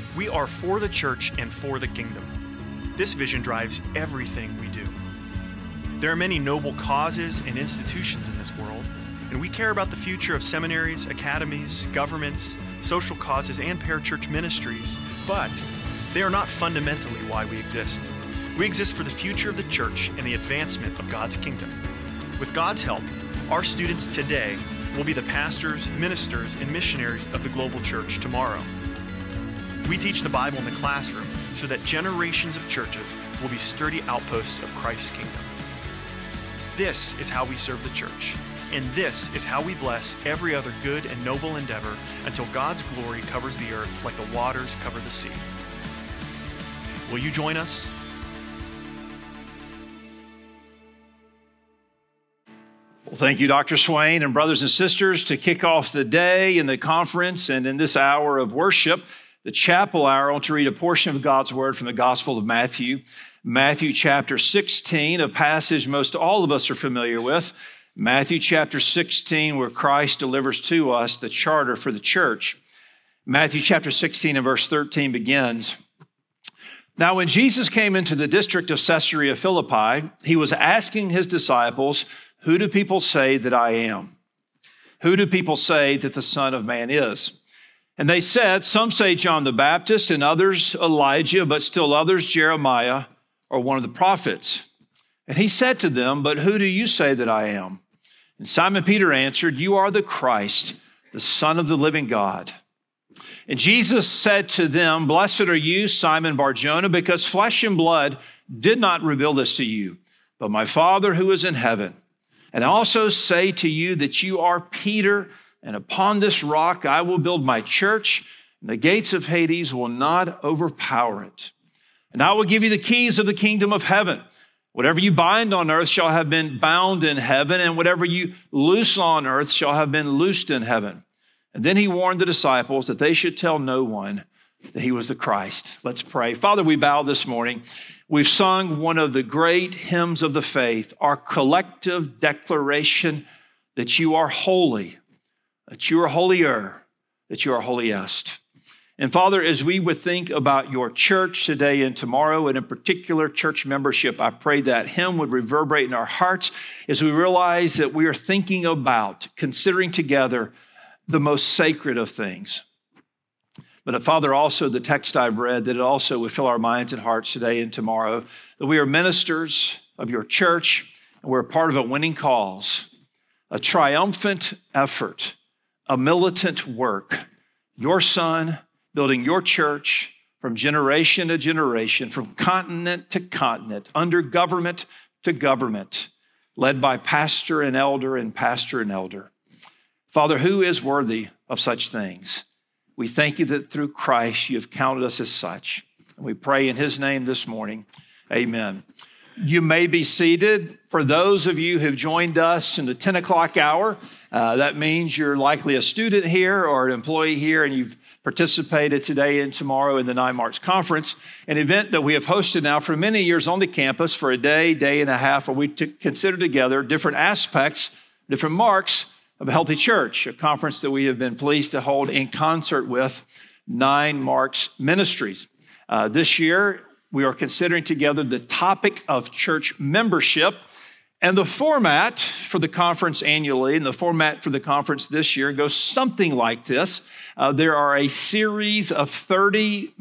We are for the church and for the kingdom. This vision drives everything we do. There are many noble causes and institutions in this world, and we care about the future of seminaries, academies, governments, social causes, and parachurch ministries, but they are not fundamentally why we exist. We exist for the future of the church and the advancement of God's kingdom. With God's help, our students today will be the pastors, ministers, and missionaries of the global church tomorrow. We teach the Bible in the classroom so that generations of churches will be sturdy outposts of Christ's kingdom. This is how we serve the church, and this is how we bless every other good and noble endeavor until God's glory covers the earth like the waters cover the sea. Will you join us? Well, thank you, Dr. Swain, and brothers and sisters, to kick off the day and the conference and in this hour of worship, the chapel hour. I want to read a portion of God's word from the Gospel of Matthew. Matthew chapter 16, a passage most all of us are familiar with. Matthew chapter 16, where Christ delivers to us the charter for the church. Matthew chapter 16 and verse 13 begins, "Now when Jesus came into the district of Caesarea Philippi, he was asking his disciples, 'Who do people say that I am? Who do people say that the Son of Man is?' And they said, 'Some say John the Baptist, and others Elijah, but still others Jeremiah, or one of the prophets.' And he said to them, 'But who do you say that I am?' And Simon Peter answered, 'You are the Christ, the Son of the living God.' And Jesus said to them, 'Blessed are you, Simon Bar-Jonah, because flesh and blood did not reveal this to you, but my Father who is in heaven. And I also say to you that you are Peter, and upon this rock I will build my church, and the gates of Hades will not overpower it. And I will give you the keys of the kingdom of heaven. Whatever you bind on earth shall have been bound in heaven, and whatever you loose on earth shall have been loosed in heaven.' And then he warned the disciples that they should tell no one that he was the Christ." Let's pray. Father, we bow this morning. We've sung one of the great hymns of the faith, our collective declaration that you are holy, that you are holier, that you are holiest. And Father, as we would think about your church today and tomorrow, and in particular church membership, I pray that hymn would reverberate in our hearts as we realize that we are thinking about, considering together the most sacred of things. But Father, also the text I've read, that it also would fill our minds and hearts today and tomorrow, that we are ministers of your church, and we're part of a winning cause, a triumphant effort, a militant work. Your Son building your church from generation to generation, from continent to continent, under government to government, led by pastor and elder and pastor and elder. Father, who is worthy of such things? We thank you that through Christ you have counted us as such. And we pray in his name this morning. Amen. You may be seated. For those of you who've joined us in the 10 o'clock hour, that means you're likely a student here or an employee here, and you've participated today and tomorrow in the 9 Marks Conference, an event that we have hosted now for many years on the campus for a day, day and a half, where we consider together different aspects, different marks of a healthy church, a conference that we have been pleased to hold in concert with 9 Marks Ministries. This year, we are considering together the topic of church membership, and the format for the conference annually, and the format for the conference this year goes something like this. There are a series of 30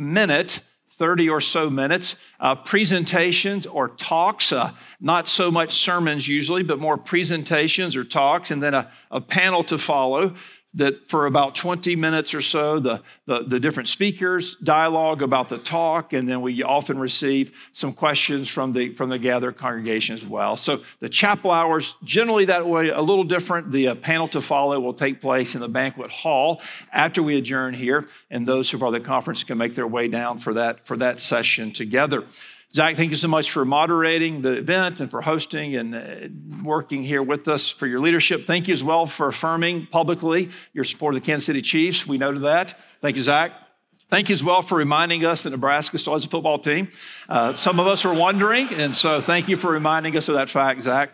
or so minutes, presentations or talks, not so much sermons usually, but more presentations or talks, and then a panel to follow that for about 20 minutes or so, the different speakers dialogue about the talk, and then we often receive some questions from the gathered congregation as well. So the chapel hours, generally that way, a little different. The panel to follow will take place in the banquet hall after we adjourn here, and those who are part of the conference can make their way down for that session together. Zach, thank you so much for moderating the event and for hosting and working here with us for your leadership. Thank you as well for affirming publicly your support of the Kansas City Chiefs. We noted that. Thank you, Zach. Thank you as well for reminding us that Nebraska still has a football team. Some of us are wondering, and so thank you for reminding us of that fact, Zach.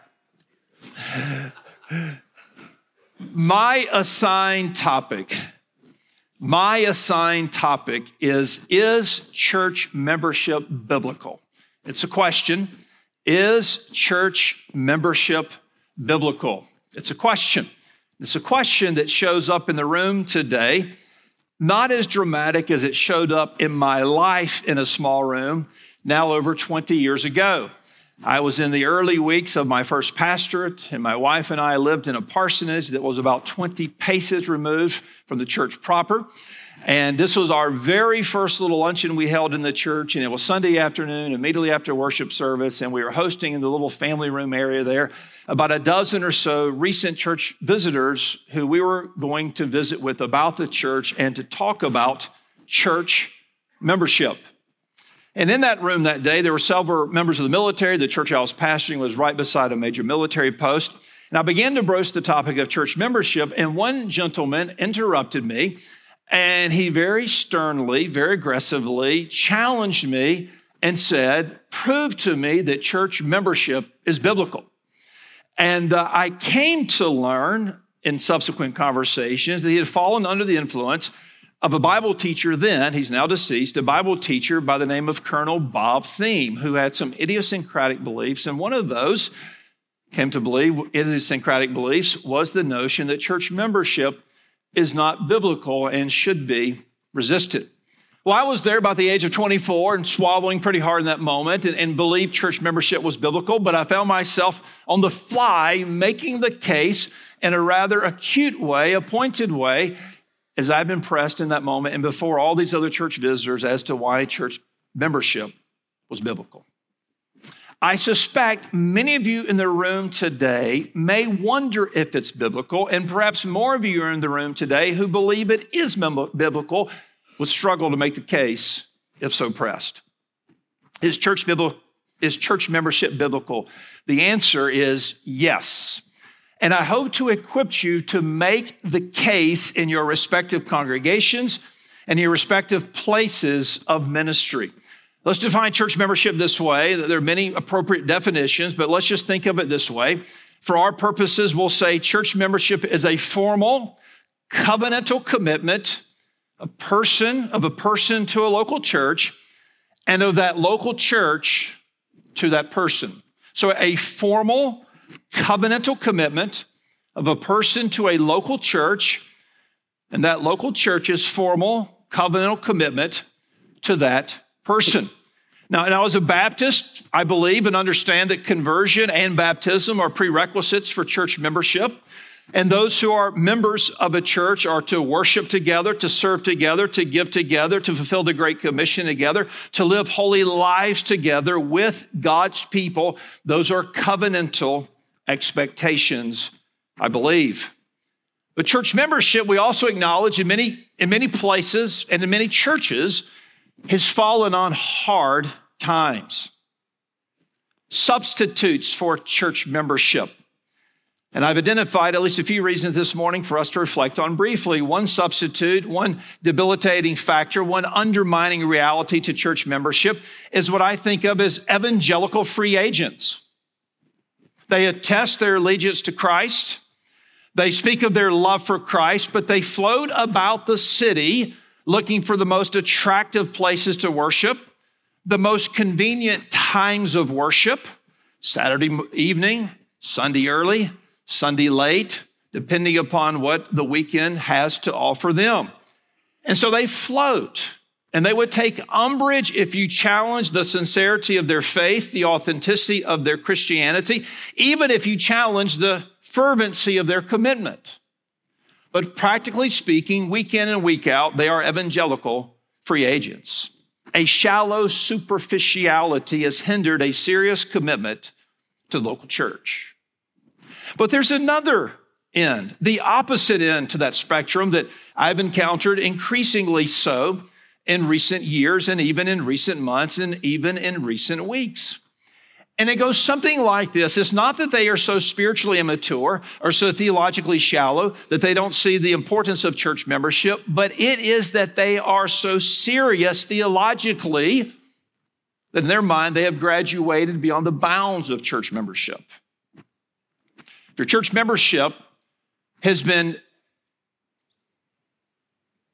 My assigned topic My assigned topic is church membership biblical? It's a question. Is church membership biblical? It's a question. It's a question that shows up in the room today, not as dramatic as it showed up in my life in a small room now over 20 years ago. I was in the early weeks of my first pastorate, and my wife and I lived in a parsonage that was about 20 paces removed from the church proper. And this was our very first little luncheon we held in the church, and it was Sunday afternoon, immediately after worship service, and we were hosting in the little family room area there about a dozen or so recent church visitors who we were going to visit with about the church and to talk about church membership. And in that room that day, there were several members of the military. The church I was pastoring was right beside a major military post. And I began to broach the topic of church membership, and one gentleman interrupted me, and he very sternly, very aggressively challenged me and said, "Prove to me that church membership is biblical." And I came to learn in subsequent conversations that he had fallen under the influence of a Bible teacher then, he's now deceased, a Bible teacher by the name of Colonel Bob Thiem, who had some idiosyncratic beliefs. And one of those, came to believe, idiosyncratic beliefs was the notion that church membership is not biblical and should be resisted. Well, I was there about the age of 24 and swallowing pretty hard in that moment and believed church membership was biblical, but I found myself on the fly making the case in a rather acute way, a pointed way, as I've been pressed in that moment and before all these other church visitors as to why church membership was biblical. I suspect many of you in the room today may wonder if it's biblical, and perhaps more of you are in the room today who believe it is biblical would struggle to make the case if so pressed. Is church membership biblical? The answer is yes. And I hope to equip you to make the case in your respective congregations and your respective places of ministry. Let's define church membership this way. There are many appropriate definitions, but let's just think of it this way. For our purposes, we'll say church membership is a formal, covenantal commitment of a person to a local church, and of that local church to that person. So a formal, covenantal commitment of a person to a local church, and that local church's formal, covenantal commitment to that person. Now, as a Baptist, I believe and understand that conversion and baptism are prerequisites for church membership. And those who are members of a church are to worship together, to serve together, to give together, to fulfill the Great Commission together, to live holy lives together with God's people. Those are covenantal expectations, I believe. But church membership, we also acknowledge in many places and in many churches, has fallen on hard times. Substitutes for church membership. And I've identified at least a few reasons this morning for us to reflect on briefly. One substitute, one debilitating factor, one undermining reality to church membership is what I think of as evangelical free agents. They attest their allegiance to Christ. They speak of their love for Christ, but they float about the city looking for the most attractive places to worship, the most convenient times of worship, Saturday evening, Sunday early, Sunday late, depending upon what the weekend has to offer them. And so they float, and they would take umbrage if you challenge the sincerity of their faith, the authenticity of their Christianity, even if you challenge the fervency of their commitment. But practically speaking, week in and week out, they are evangelical free agents. A shallow superficiality has hindered a serious commitment to the local church. But there's another end, the opposite end to that spectrum that I've encountered increasingly so in recent years and even in recent months and even in recent weeks. And it goes something like this. It's not that they are so spiritually immature or so theologically shallow that they don't see the importance of church membership, but it is that they are so serious theologically that in their mind they have graduated beyond the bounds of church membership. If your church membership has been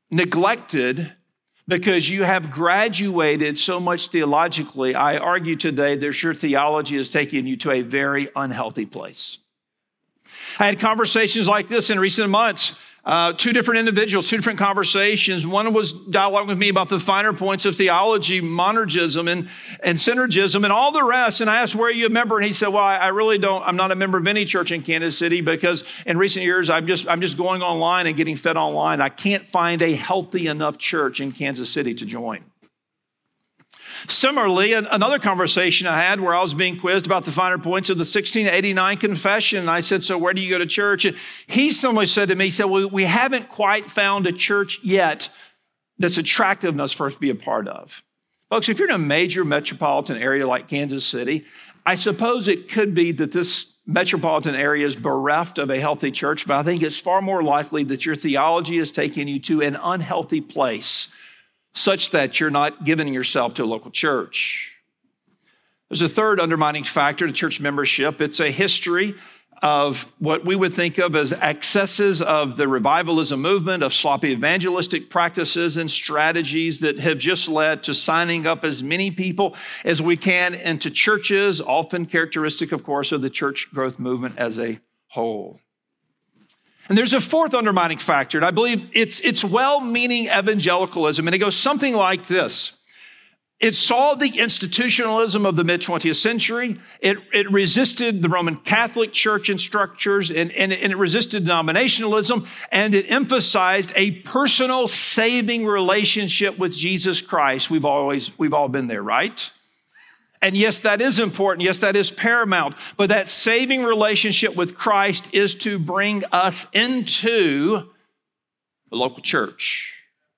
neglected because you have graduated so much theologically, I argue today that your theology is taking you to a very unhealthy place. I had conversations like this in recent months. Two different individuals, two different conversations. One was dialoguing with me about the finer points of theology, monergism and synergism and all the rest. And I asked, where are you a member? And he said, well, I really don't, I'm not a member of any church in Kansas City because in recent years, I'm just going online and getting fed online. I can't find a healthy enough church in Kansas City to join. Similarly, another conversation I had where I was being quizzed about the finer points of the 1689 Confession. And I said, so where do you go to church? And he similarly said to me, he said, well, we haven't quite found a church yet that's attractive enough for us to be a part of. Folks, if you're in a major metropolitan area like Kansas City, I suppose it could be that this metropolitan area is bereft of a healthy church, but I think it's far more likely that your theology is taking you to an unhealthy place, such that you're not giving yourself to a local church. There's a third undermining factor to church membership. It's a history of what we would think of as excesses of the revivalism movement, of sloppy evangelistic practices and strategies that have just led to signing up as many people as we can into churches, often characteristic, of course, of the church growth movement as a whole. And there's a fourth undermining factor, and I believe it's well-meaning evangelicalism, and it goes something like this. It saw the institutionalism of the mid-20th century. It resisted the Roman Catholic Church and structures, and it resisted denominationalism, and it emphasized a personal saving relationship with Jesus Christ. We've all been there, right? And yes, that is important. Yes, that is paramount. But that saving relationship with Christ is to bring us into the local church.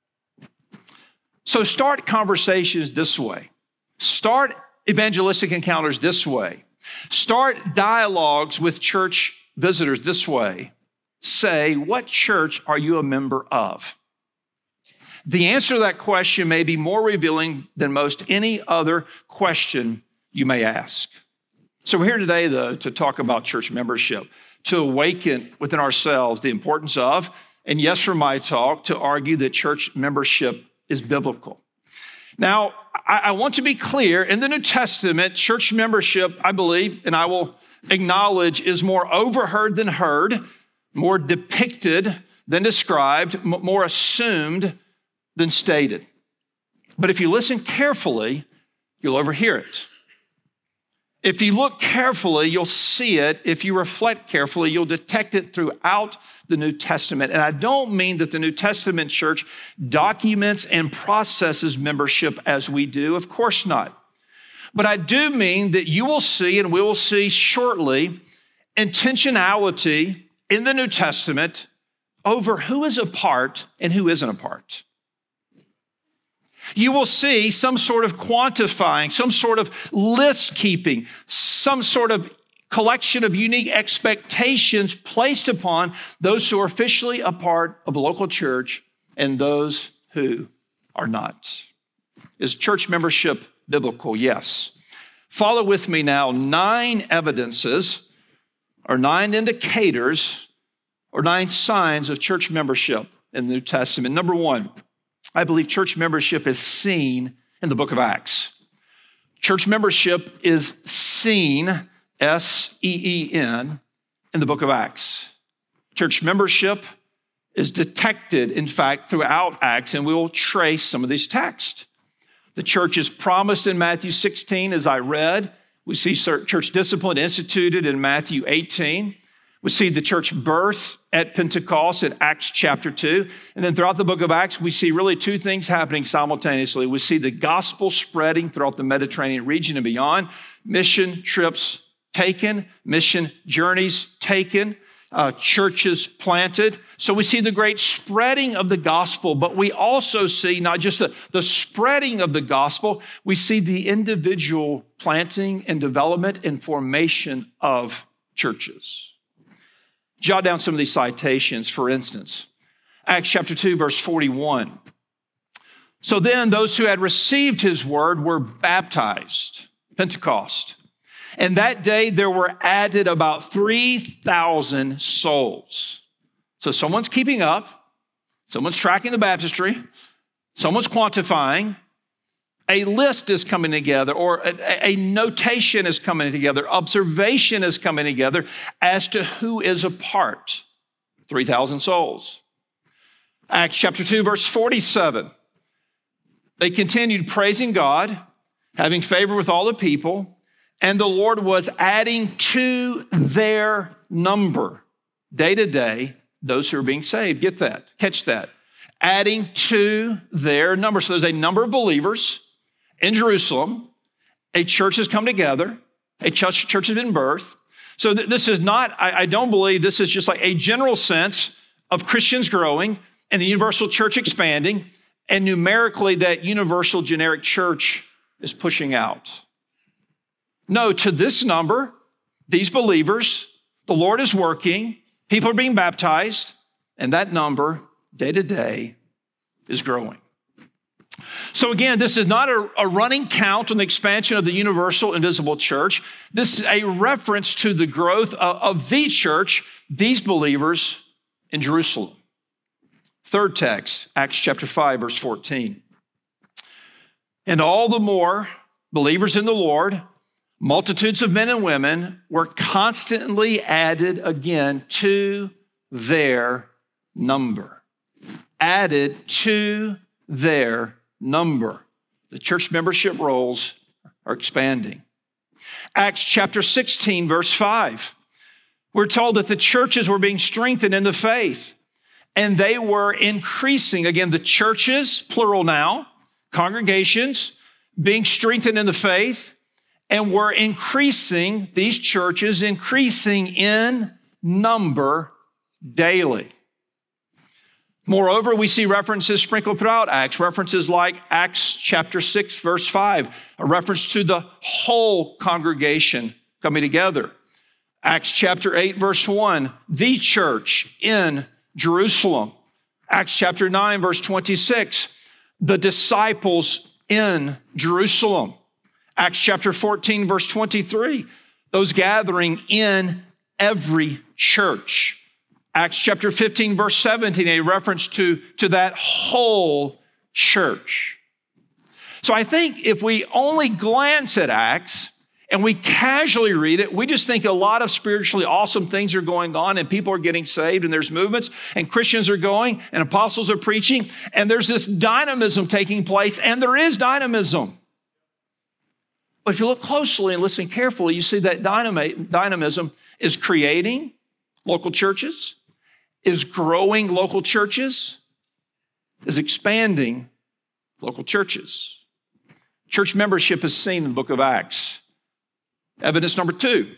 So start conversations this way. Start evangelistic encounters this way. Start dialogues with church visitors this way. Say, what church are you a member of? The answer to that question may be more revealing than most any other question you may ask. So we're here today, to talk about church membership, to awaken within ourselves the importance of, and yes, for my talk, to argue that church membership is biblical. Now, I want to be clear, in the New Testament, church membership, I believe, and I will acknowledge, is more overheard than heard, more depicted than described, more assumed than stated. But if you listen carefully, you'll overhear it. If you look carefully, you'll see it. If you reflect carefully, you'll detect it throughout the New Testament. And I don't mean that the New Testament church documents and processes membership as we do. Of course not. But I do mean that you will see, and we will see shortly, intentionality in the New Testament over who is a part and who isn't a part. You will see some sort of quantifying, some sort of list keeping, some sort of collection of unique expectations placed upon those who are officially a part of a local church and those who are not. Is church membership biblical? Yes. Follow with me now 9 evidences or 9 indicators or 9 signs of church membership in the New Testament. Number 1, I believe church membership is seen in the book of Acts. Church membership is seen, S-E-E-N, in the book of Acts. Church membership is detected, in fact, throughout Acts, and we will trace some of these texts. The church is promised in Matthew 16, as I read. We see church discipline instituted in Matthew 18. We see the church birth at Pentecost in Acts chapter 2. And then throughout the book of Acts, we see really 2 things happening simultaneously. We see the gospel spreading throughout the Mediterranean region and beyond, mission trips taken, mission journeys taken, churches planted. So we see the great spreading of the gospel, but we also see not just the spreading of the gospel, we see the individual planting and development and formation of churches. Jot down some of these citations, for instance. Acts chapter 2, verse 41. So then those who had received his word were baptized, Pentecost. And that day there were added about 3,000 souls. So someone's keeping up. Someone's tracking the baptistry. Someone's quantifying. A list is coming together, or a notation is coming together. Observation is coming together as to who is a part. 3,000 souls. Acts chapter 2, verse 47. They continued praising God, having favor with all the people, and the Lord was adding to their number, day to day, those who are being saved. Get that. Catch that. Adding to their number. So there's a number of believers in Jerusalem. A church has come together. A church has been birthed. So this is not, I don't believe this is just like a general sense of Christians growing and the universal church expanding, and numerically that universal generic church is pushing out. No, to this number, these believers, the Lord is working, people are being baptized, and that number, day to day, is growing. So again, this is not a running count on the expansion of the universal invisible church. This is a reference to the growth of the church, these believers in Jerusalem. Third text, Acts chapter 5, verse 14. And all the more believers in the Lord, multitudes of men and women were constantly added again to their number. Added to their number. The church membership rolls are expanding. Acts chapter 16, verse 5. We're told that the churches were being strengthened in the faith, and they were increasing. Again, the churches, plural now, congregations, being strengthened in the faith, and were increasing, these churches increasing in number daily. Moreover, we see references sprinkled throughout Acts, references like Acts chapter 6, verse 5, a reference to the whole congregation coming together. Acts chapter 8, verse 1, the church in Jerusalem. Acts chapter 9, verse 26, the disciples in Jerusalem. Acts chapter 14, verse 23, those gathering in every church. Acts chapter 15, verse 17, a reference to that whole church. So I think if we only glance at Acts and we casually read it, we just think a lot of spiritually awesome things are going on and people are getting saved and there's movements and Christians are going and apostles are preaching and there's this dynamism taking place, and there is dynamism. But if you look closely and listen carefully, you see that dynamism is creating local churches, is growing local churches, is expanding local churches. Church membership is seen in the book of Acts. Evidence number 2,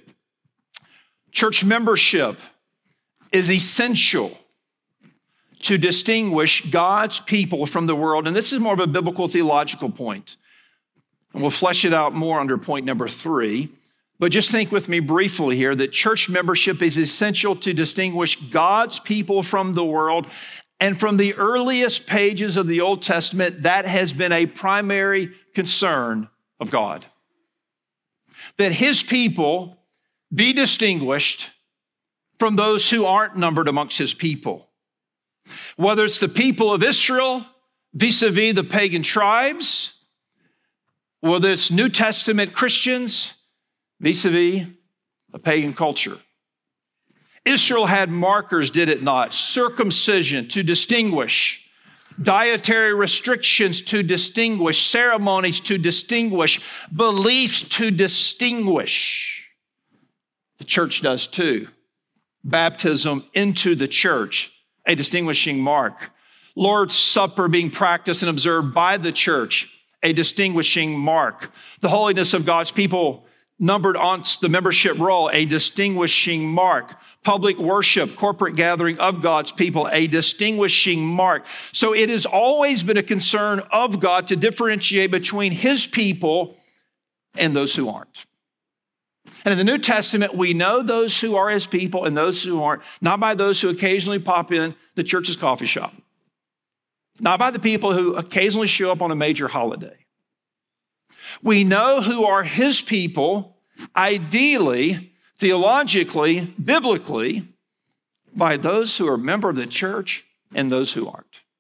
church membership is essential to distinguish God's people from the world. And this is more of a biblical theological point. And we'll flesh it out more under point number 3. But just think with me briefly here that church membership is essential to distinguish God's people from the world. And from the earliest pages of the Old Testament, that has been a primary concern of God. That his people be distinguished from those who aren't numbered amongst his people. Whether it's the people of Israel vis-a-vis the pagan tribes, whether it's New Testament Christians vis-a-vis a pagan culture. Israel had markers, did it not? Circumcision to distinguish, dietary restrictions to distinguish, ceremonies to distinguish, beliefs to distinguish. The church does too. Baptism into the church, a distinguishing mark. Lord's Supper being practiced and observed by the church, a distinguishing mark. The holiness of God's people numbered on the membership roll, a distinguishing mark. Public worship, corporate gathering of God's people, a distinguishing mark. So it has always been a concern of God to differentiate between his people and those who aren't. And in the New Testament, we know those who are his people and those who aren't, not by those who occasionally pop in the church's coffee shop, not by the people who occasionally show up on a major holiday. We know who are his people, ideally, theologically, biblically, by those who are a member of the church and those who aren't.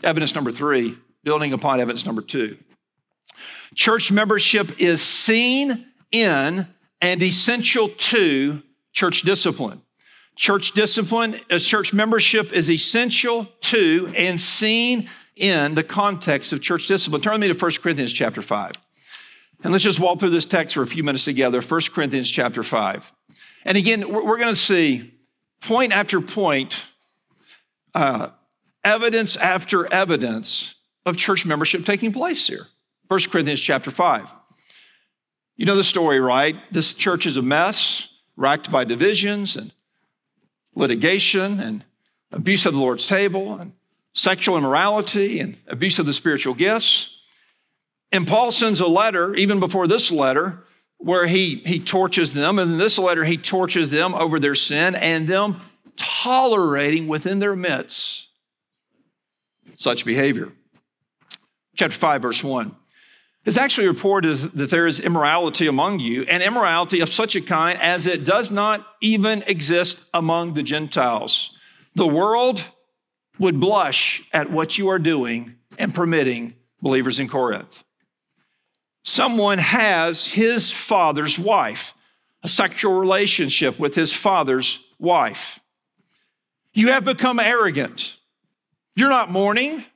Evidence number 3, building upon evidence number 2. Church membership is seen in and essential to church discipline. Church membership is essential to and seen in the context of church discipline. Turn with me to 1 Corinthians chapter 5. And let's just walk through this text for a few minutes together. 1 Corinthians chapter 5. And again, we're going to see point after point, evidence after evidence of church membership taking place here. 1 Corinthians chapter 5. You know the story, right? This church is a mess, racked by divisions and litigation and abuse of the Lord's table and sexual immorality and abuse of the spiritual gifts. And Paul sends a letter, even before this letter, where he torches them. And in this letter, he torches them over their sin and them tolerating within their midst such behavior. Chapter 5, verse 1. It's actually reported that there is immorality among you, and immorality of such a kind as it does not even exist among the Gentiles. The world would blush at what you are doing and permitting believers in Corinth. Someone has his father's wife, a sexual relationship with his father's wife. You have become arrogant. You're not mourning.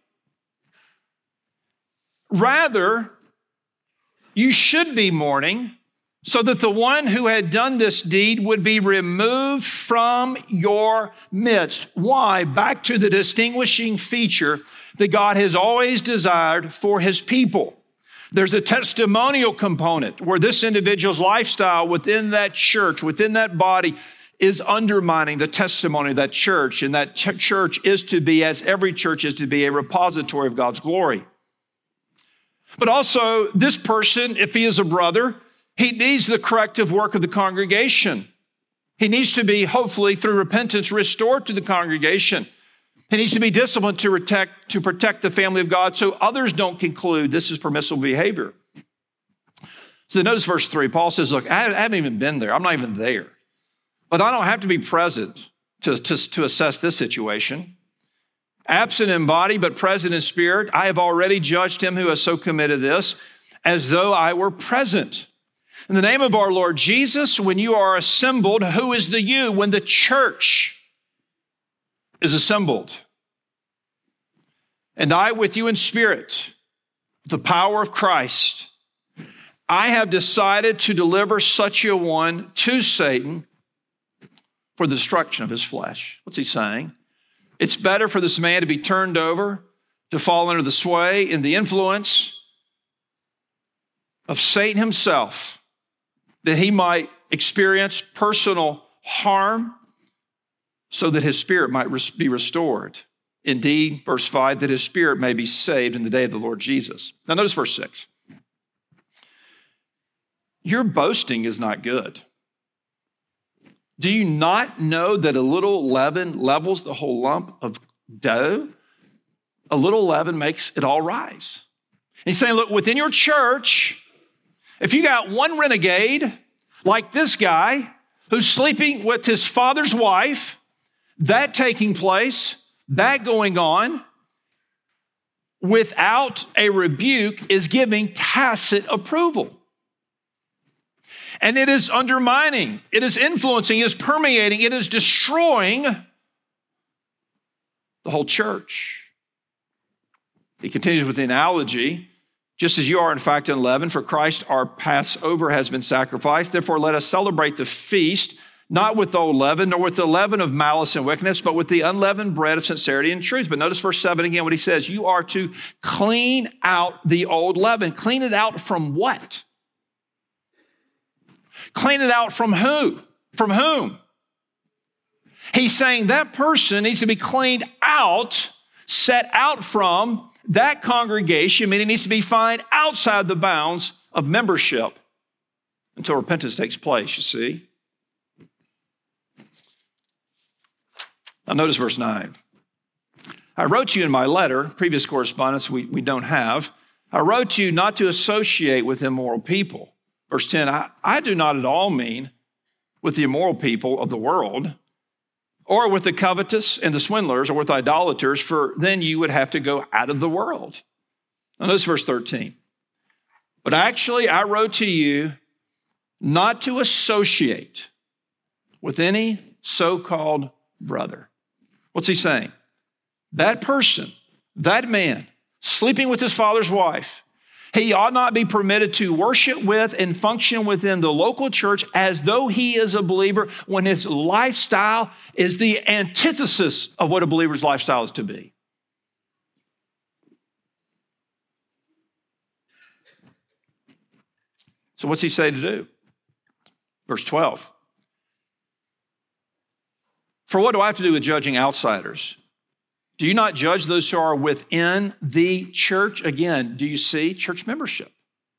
Rather, you should be mourning so that the one who had done this deed would be removed from your midst. Why? Back to the distinguishing feature that God has always desired for his people. There's a testimonial component where this individual's lifestyle within that church, within that body, is undermining the testimony of that church. And that church is to be, as every church is to be, a repository of God's glory. But also, this person, if he is a brother, he needs the corrective work of the congregation. He needs to be, hopefully, through repentance, restored to the congregation. He needs to be disciplined to protect the family of God so others don't conclude this is permissible behavior. So notice verse 3. Paul says, look, I haven't even been there. I'm not even there. But I don't have to be present to assess this situation. Absent in body, but present in spirit, I have already judged him who has so committed this as though I were present. In the name of our Lord Jesus, when you are assembled, who is the you? When the church is assembled. And I with you in spirit, the power of Christ, I have decided to deliver such a one to Satan for the destruction of his flesh. What's he saying? It's better for this man to be turned over, to fall under the sway and the influence of Satan himself, that he might experience personal harm so that his spirit might be restored. Indeed, verse 5, that his spirit may be saved in the day of the Lord Jesus. Now notice verse 6. Your boasting is not good. Do you not know that a little leaven levels the whole lump of dough? A little leaven makes it all rise. And he's saying, look, within your church, if you got one renegade like this guy who's sleeping with his father's wife, that taking place, that going on, without a rebuke is giving tacit approval. And it is undermining, it is influencing, it is permeating, it is destroying the whole church. He continues with the analogy, just as you are in fact unleavened, for Christ our Passover has been sacrificed. Therefore, let us celebrate the feast, not with the old leaven, nor with the leaven of malice and wickedness, but with the unleavened bread of sincerity and truth. But notice verse 7 again, what he says, you are to clean out the old leaven. Clean it out from what? Clean it out from who? From whom? He's saying that person needs to be cleaned out, set out from that congregation, meaning it needs to be found outside the bounds of membership until repentance takes place, you see. Now notice verse 9. I wrote to you in my letter, previous correspondence we don't have, I wrote to you not to associate with immoral people. Verse 10, I do not at all mean with the immoral people of the world or with the covetous and the swindlers, or with idolaters, for then you would have to go out of the world. Now notice verse 13. But actually, I wrote to you not to associate with any so-called brother. What's he saying? That person, that man, sleeping with his father's wife, he ought not be permitted to worship with and function within the local church as though he is a believer when his lifestyle is the antithesis of what a believer's lifestyle is to be. So what's he say to do? Verse 12. For what do I have to do with judging outsiders? Do you not judge those who are within the church? Again, do you see church membership?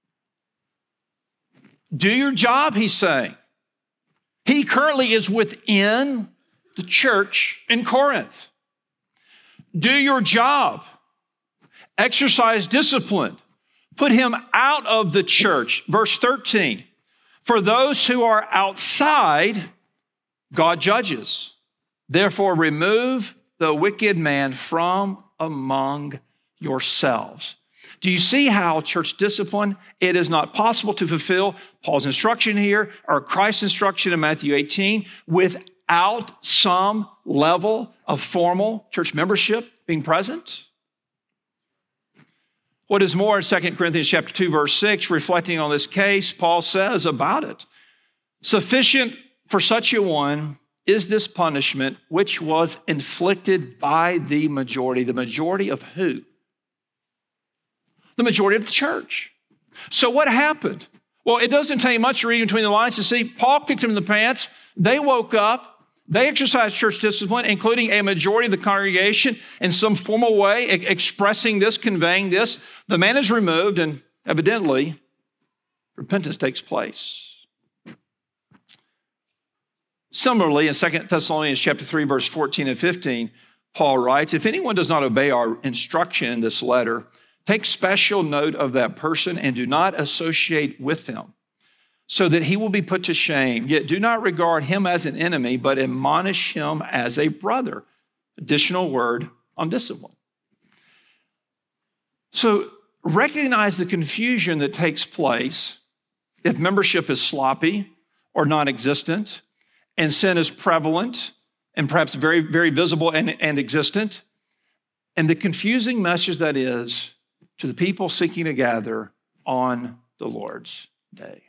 Do your job, he's saying. He currently is within the church in Corinth. Do your job. Exercise discipline. Put him out of the church. Verse 13. For those who are outside, God judges. Therefore, remove the wicked man from among yourselves. Do you see how church discipline, it is not possible to fulfill Paul's instruction here or Christ's instruction in Matthew 18 without some level of formal church membership being present? What is more, in 2 Corinthians chapter 2, verse 6, reflecting on this case, Paul says about it, sufficient for such a one is this punishment which was inflicted by the majority. The majority of who? The majority of the church. So what happened? Well, it doesn't take much reading between the lines to see Paul kicked him in the pants. They woke up. They exercised church discipline, including a majority of the congregation in some formal way, expressing this, conveying this. The man is removed, and evidently, repentance takes place. Similarly, in 2 Thessalonians chapter 3, verse 14 and 15, Paul writes, if anyone does not obey our instruction in this letter, take special note of that person and do not associate with them, so that he will be put to shame. Yet do not regard him as an enemy, but admonish him as a brother. Additional word on discipline. So recognize the confusion that takes place if membership is sloppy or non-existent, and sin is prevalent and perhaps very, very visible and existent, and the confusing message that is to the people seeking to gather on the Lord's day.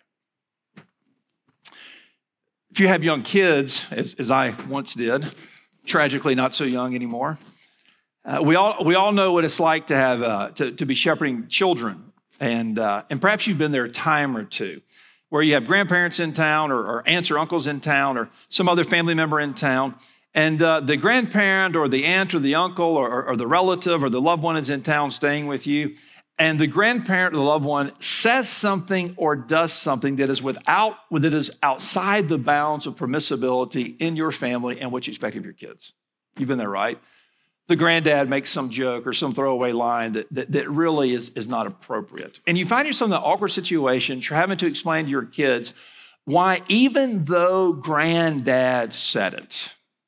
If you have young kids, as I once did, tragically not so young anymore, we all know what it's like to have to be shepherding children, and perhaps you've been there a time or two, where you have grandparents in town or aunts or uncles in town or some other family member in town, and the grandparent or the aunt or the uncle or the relative or the loved one is in town staying with you, and the grandparent or the loved one says something or does something that is outside the bounds of permissibility in your family and what you expect of your kids. You've been there, right? The granddad makes some joke or some throwaway line that really is not appropriate. And you find yourself in that awkward situation, you're having to explain to your kids why, even though granddad said it,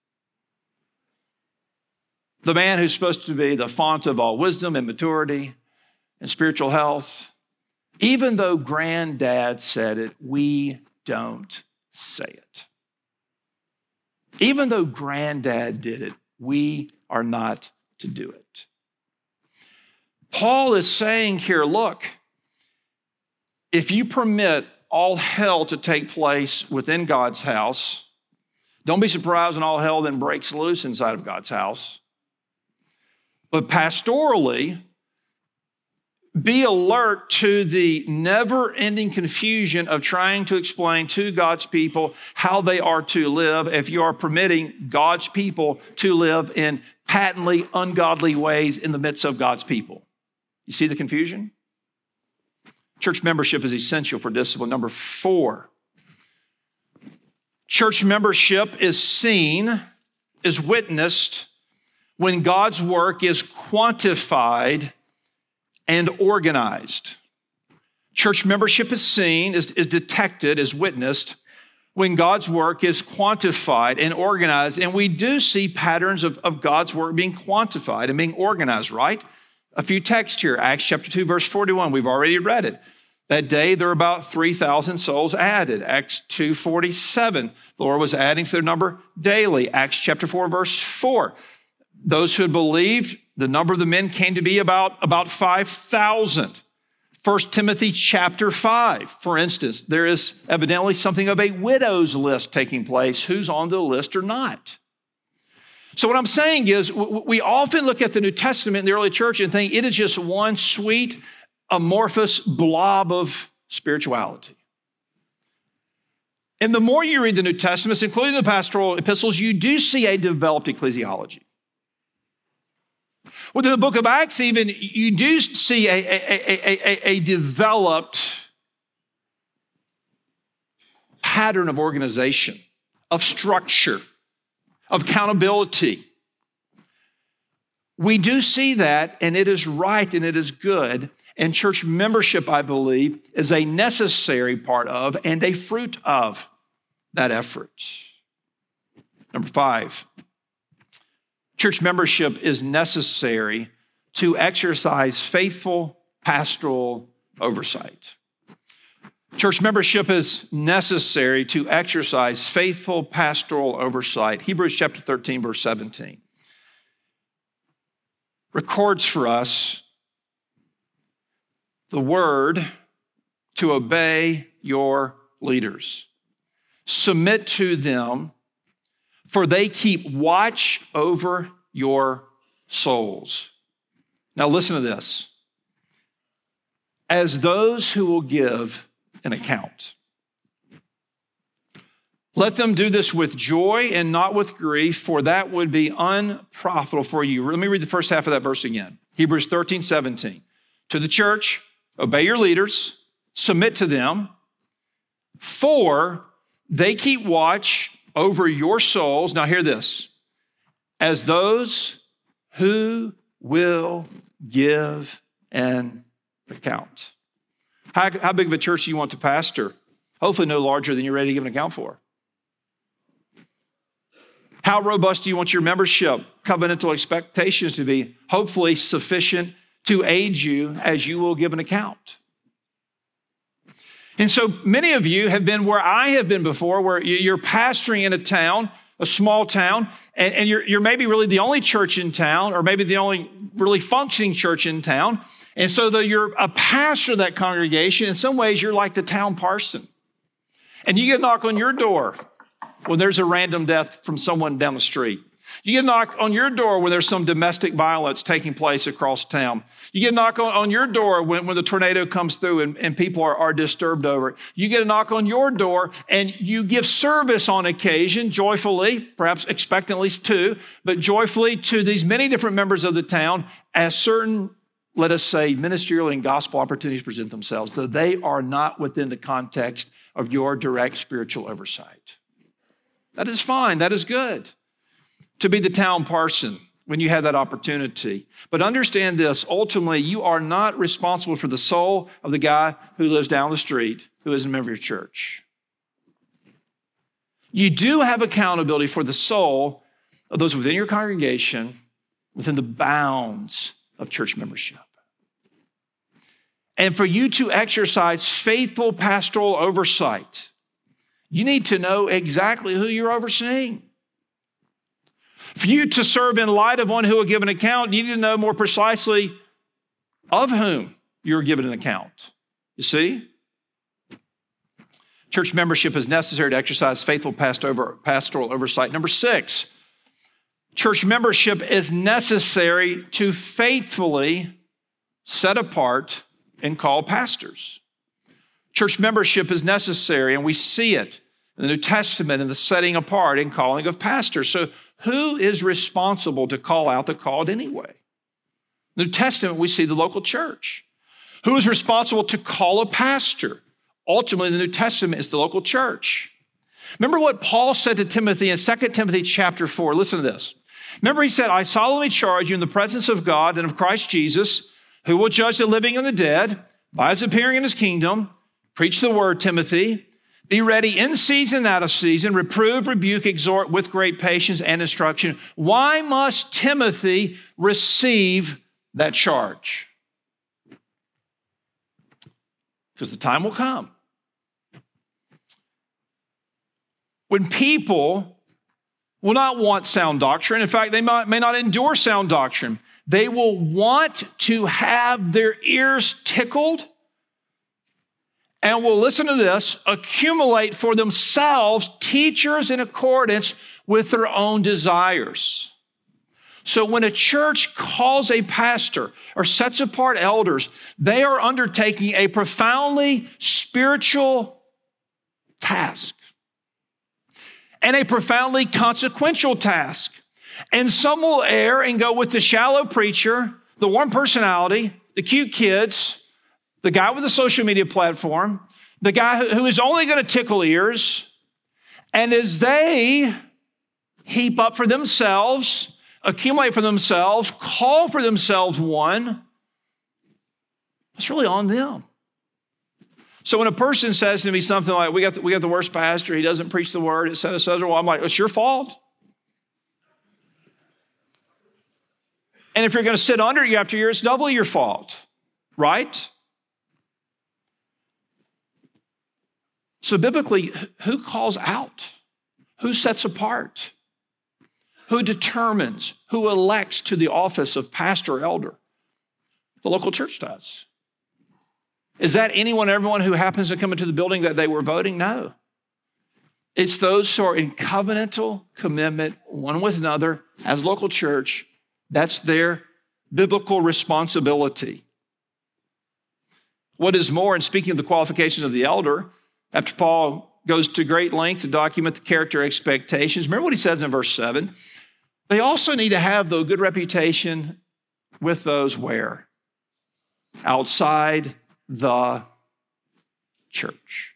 the man who's supposed to be the font of all wisdom and maturity and spiritual health, even though granddad said it, we don't say it. Even though granddad did it, we are not to do it. Paul is saying here, look, if you permit all hell to take place within God's house, don't be surprised when all hell then breaks loose inside of God's house. But pastorally, be alert to the never-ending confusion of trying to explain to God's people how they are to live if you are permitting God's people to live in patently ungodly ways in the midst of God's people. You see the confusion? Church membership is essential for discipline. Number 4, church membership is seen, is witnessed when God's work is quantified and organized. Church membership is seen, is detected, is witnessed when God's work is quantified and organized, and we do see patterns of God's work being quantified and being organized, right? A few texts here. Acts chapter 2, verse 41. We've already read it. That day, there were about 3,000 souls added. Acts 2:47. The Lord was adding to their number daily. Acts chapter 4, verse 4. Those who had believed, the number of the men came to be about 5,000. 1 Timothy chapter 5, for instance, there is evidently something of a widow's list taking place. Who's on the list or not? So what I'm saying is we often look at the New Testament in the early church and think it is just one sweet, amorphous blob of spirituality. And the more you read the New Testament, including the pastoral epistles, you do see a developed ecclesiology. Within the book of Acts even, you do see a developed pattern of organization, of structure, of accountability. We do see that, and it is right and it is good. And church membership, I believe, is a necessary part of and a fruit of that effort. Number 5, church membership is necessary to exercise faithful pastoral oversight. Church membership is necessary to exercise faithful pastoral oversight. Hebrews chapter 13, verse 17 records for us the word to obey your leaders. Submit to them, for they keep watch over your souls. Now listen to this. As those who will give an account. Let them do this with joy and not with grief, for that would be unprofitable for you. Let me read the first half of that verse again. Hebrews 13, 17. To the church, obey your leaders, submit to them, for they keep watch over your souls. Now hear this. As those who will give an account. How big of a church do you want to pastor? Hopefully no larger than you're ready to give an account for. How robust do you want your membership covenantal expectations to be? Hopefully sufficient to aid you as you will give an account. And so many of you have been where I have been before, where you're pastoring in a town, a small town, and you're maybe really the only church in town, or maybe the only really functioning church in town. And so though you're a pastor of that congregation, in some ways you're like the town parson. And you get a knock on your door when there's a random death from someone down the street. You get a knock on your door when there's some domestic violence taking place across town. You get a knock on your door when the tornado comes through and people are disturbed over it. You get a knock on your door and you give service on occasion, joyfully, perhaps expectantly too, but joyfully to these many different members of the town as certain, let us say, ministerial and gospel opportunities present themselves, though they are not within the context of your direct spiritual oversight. That is fine. That is good to be the town parson when you have that opportunity. But understand this, ultimately, you are not responsible for the soul of the guy who lives down the street who isn't a member of your church. You do have accountability for the soul of those within your congregation within the bounds of church membership. And for you to exercise faithful pastoral oversight, you need to know exactly who you're overseeing. For you to serve in light of one who will give an account, you need to know more precisely of whom you're given an account. You see? Church membership is necessary to exercise faithful pastoral oversight. Number 6, church membership is necessary to faithfully set apart and call pastors. Church membership is necessary, and we see it in the New Testament in the setting apart and calling of pastors. So who is responsible to call out the called anyway? In the New Testament, we see the local church. Who is responsible to call a pastor? Ultimately, the New Testament is the local church. Remember what Paul said to Timothy in 2 Timothy chapter 4. Listen to this. Remember, he said, I solemnly charge you in the presence of God and of Christ Jesus, who will judge the living and the dead by his appearing in his kingdom. Preach the word, Timothy. Be ready in season and out of season, reprove, rebuke, exhort with great patience and instruction. Why must Timothy receive that charge? Because the time will come when people will not want sound doctrine. In fact, they may not endure sound doctrine. They will want to have their ears tickled and will, listen to this, accumulate for themselves teachers in accordance with their own desires. So when a church calls a pastor or sets apart elders, they are undertaking a profoundly spiritual task and a profoundly consequential task. And some will err and go with the shallow preacher, the warm personality, the cute kids, the guy with the social media platform, the guy who is only going to tickle ears. And as they heap up for themselves, accumulate for themselves, call for themselves one, it's really on them. So when a person says to me something like, we got the worst pastor, he doesn't preach the word, et cetera, well, I'm like, it's your fault. And if you're going to sit under you after a year, it's doubly your fault, right? So biblically, who calls out? Who sets apart? Who determines? Who elects to the office of pastor or elder? The local church does. Is that anyone, everyone who happens to come into the building that they were voting? No. It's those who are in covenantal commitment one with another as local church. That's their biblical responsibility. What is more, in speaking of the qualifications of the elder, after Paul goes to great length to document the character expectations, remember what he says in verse 7? They also need to have the good reputation with those where? Outside the church.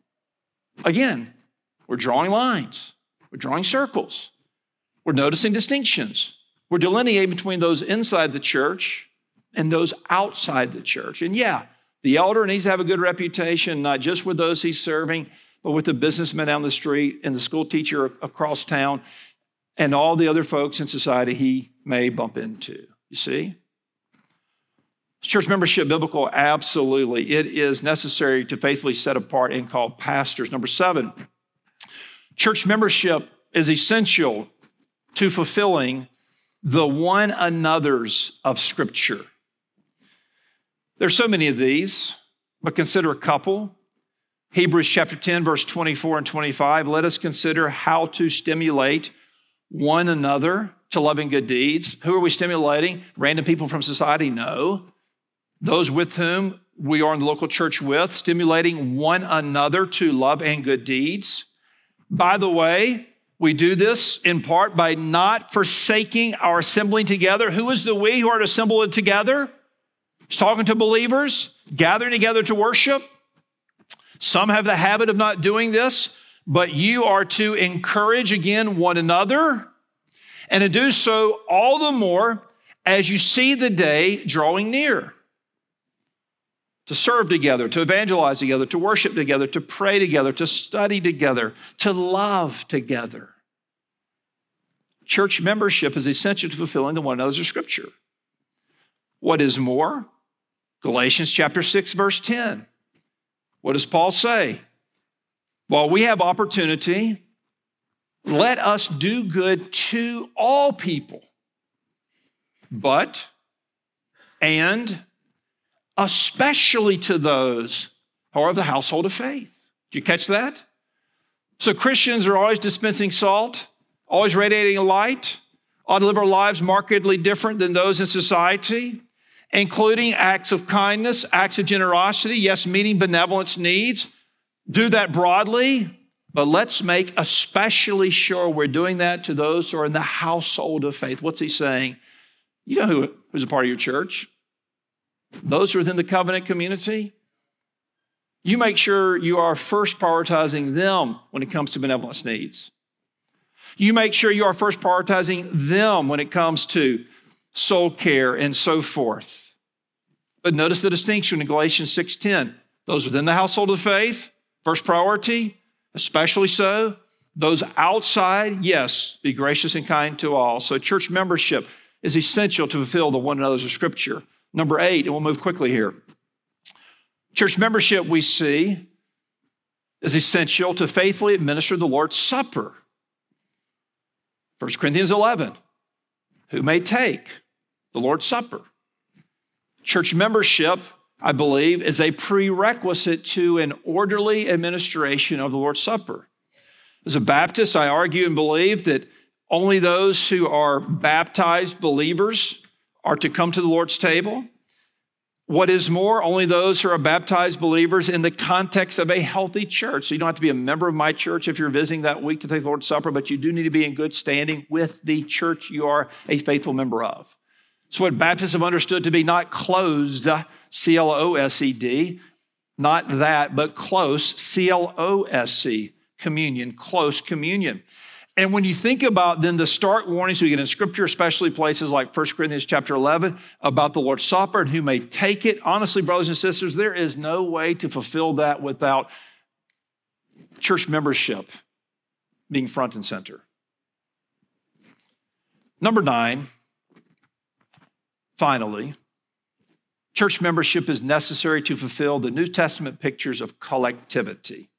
Again, we're drawing lines. We're drawing circles. We're noticing distinctions. We're delineating between those inside the church and those outside the church. And yeah, the elder needs to have a good reputation, not just with those he's serving, but with the businessman down the street and the school teacher across town and all the other folks in society he may bump into. You see? Is church membership biblical? Absolutely. It is necessary to faithfully set apart and call pastors. Number 7, church membership is essential to fulfilling the one another's of Scripture. There's so many of these, but consider a couple. Hebrews chapter 10, verse 24 and 25. Let us consider how to stimulate one another to love and good deeds. Who are we stimulating? Random people from society? No. Those with whom we are in the local church with, stimulating one another to love and good deeds. By the way, we do this in part by not forsaking our assembling together. Who is the we who are to assemble together? He's talking to believers, gathering together to worship. Some have the habit of not doing this, but you are to encourage again one another and to do so all the more as you see the day drawing near. To serve together, to evangelize together, to worship together, to pray together, to study together, to love together. Church membership is essential to fulfilling the one another's of Scripture. What is more? Galatians chapter 6, verse 10. What does Paul say? While we have opportunity, let us do good to all people, and especially to those who are of the household of faith. Did you catch that? So Christians are always dispensing salt, always radiating a light, ought to live our lives markedly different than those in society, including acts of kindness, acts of generosity, yes, meeting benevolence needs. Do that broadly, but let's make especially sure we're doing that to those who are in the household of faith. What's he saying? You know who's a part of your church? Those who are within the covenant community. You make sure you are first prioritizing them when it comes to benevolence needs. You make sure you are first prioritizing them when it comes to soul care and so forth. But notice the distinction in Galatians 6:10. Those within the household of faith, first priority. Especially so, those outside, yes, be gracious and kind to all. So church membership is essential to fulfill the one another's of Scripture. Number 8, and we'll move quickly here. Church membership, we see, is essential to faithfully administer the Lord's Supper. 1 Corinthians 11, who may take the Lord's Supper. Church membership, I believe, is a prerequisite to an orderly administration of the Lord's Supper. As a Baptist, I argue and believe that only those who are baptized believers are to come to the Lord's table. What is more, only those who are baptized believers in the context of a healthy church. So you don't have to be a member of my church if you're visiting that week to take the Lord's Supper, but you do need to be in good standing with the church you are a faithful member of. So what Baptists have understood to be not closed, C-L-O-S-E-D, not that, but close, C-L-O-S-C, communion, close communion. And when you think about then the stark warnings we get in Scripture, especially places like 1 Corinthians chapter 11, about the Lord's Supper and who may take it, honestly, brothers and sisters, there is no way to fulfill that without church membership being front and center. Number 9, finally, church membership is necessary to fulfill the New Testament pictures of collectivity.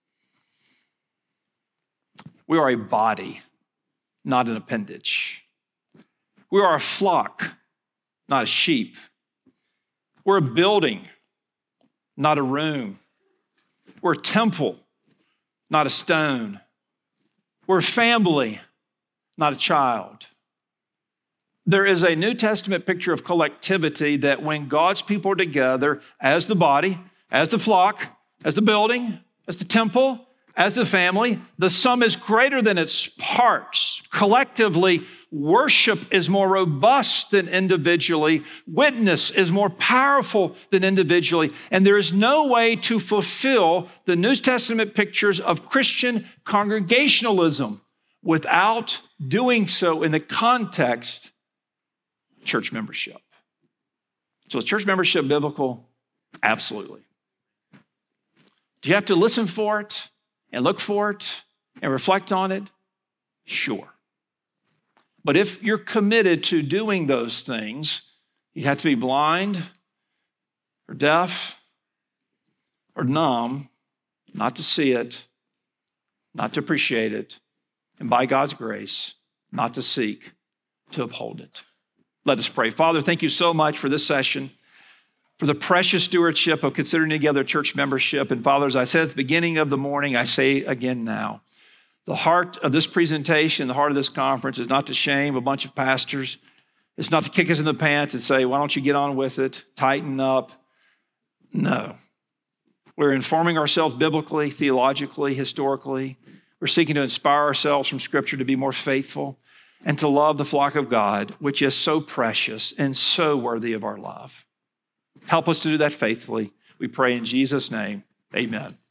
We are a body, not an appendage. We are a flock, not a sheep. We're a building, not a room. We're a temple, not a stone. We're a family, not a child. There is a New Testament picture of collectivity that when God's people are together as the body, as the flock, as the building, as the temple, as the family, the sum is greater than its parts. Collectively, worship is more robust than individually. Witness is more powerful than individually. And there is no way to fulfill the New Testament pictures of Christian congregationalism without doing so in the context of church membership. So is church membership biblical? Absolutely. Do you have to listen for it and look for it and reflect on it? Sure. But if you're committed to doing those things, you have to be blind or deaf or numb, not to see it, not to appreciate it, and by God's grace, not to seek to uphold it. Let us pray. Father, thank you so much for this session, for the precious stewardship of considering together church membership. And Father, as I said at the beginning of the morning, I say again now, the heart of this presentation, the heart of this conference is not to shame a bunch of pastors. It's not to kick us in the pants and say, why don't you get on with it, tighten up. No. We're informing ourselves biblically, theologically, historically. We're seeking to inspire ourselves from Scripture to be more faithful and to love the flock of God, which is so precious and so worthy of our love. Help us to do that faithfully. We pray in Jesus' name. Amen.